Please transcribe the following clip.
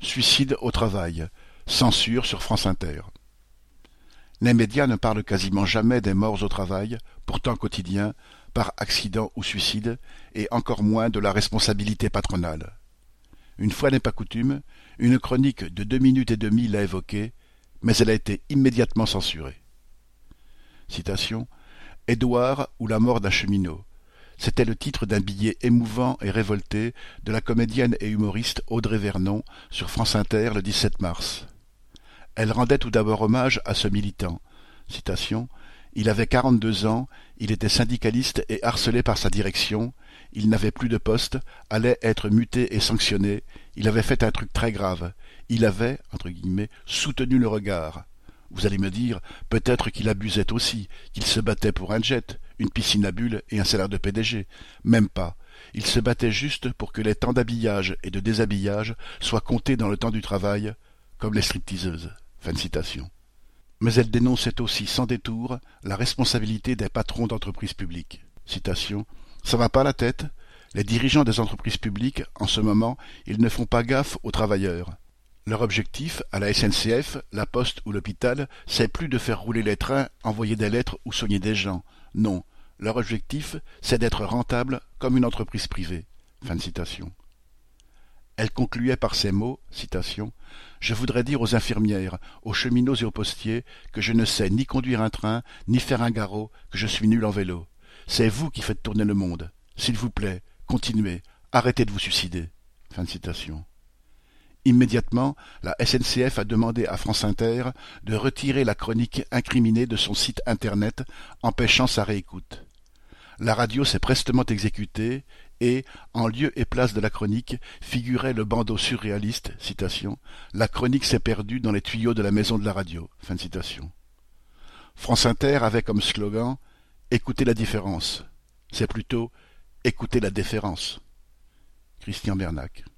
Suicide au travail. Censure sur France Inter. Les médias ne parlent quasiment jamais des morts au travail, pourtant quotidiens, par accident ou suicide, et encore moins de la responsabilité patronale. Une fois n'est pas coutume, une chronique de 2 minutes et demie l'a évoquée, mais elle a été immédiatement censurée. Citation. Édouard ou la mort d'un cheminot. C'était le titre d'un billet émouvant et révolté de la comédienne et humoriste Audrey Vernon sur France Inter le 17 mars. Elle rendait tout d'abord hommage à ce militant. Citation. Il avait 42 ans, il était syndicaliste et harcelé par sa direction, il n'avait plus de poste, allait être muté et sanctionné, il avait fait un truc très grave, il avait, entre guillemets, soutenu le regard. Vous allez me dire, peut-être qu'il abusait aussi, qu'il se battait pour un jet, une piscine à bulles et un salaire de PDG. Même pas. Il se battait juste pour que les temps d'habillage et de déshabillage soient comptés dans le temps du travail, comme les stripteaseuses. Fin de citation. Mais elle dénonçait aussi sans détour la responsabilité des patrons d'entreprises publiques. Citation. Ça va pas la tête? Les dirigeants des entreprises publiques, en ce moment, ils ne font pas gaffe aux travailleurs. Leur objectif, à la SNCF, la Poste ou l'hôpital, c'est plus de faire rouler les trains, envoyer des lettres ou soigner des gens. Non, leur objectif, c'est d'être rentable comme une entreprise privée. Fin de citation. Elle concluait par ces mots, citation, « Je voudrais dire aux infirmières, aux cheminots et aux postiers que je ne sais ni conduire un train, ni faire un garrot, que je suis nul en vélo. C'est vous qui faites tourner le monde. S'il vous plaît, continuez, arrêtez de vous suicider. » Fin de citation. Immédiatement, la SNCF a demandé à France Inter de retirer la chronique incriminée de son site internet, empêchant sa réécoute. La radio s'est prestement exécutée et, en lieu et place de la chronique, figurait le bandeau surréaliste, citation, « La chronique s'est perdue dans les tuyaux de la maison de la radio. » Fin de citation. France Inter avait comme slogan « Écoutez la différence ». C'est plutôt « Écoutez la déférence ». Christian Bernac.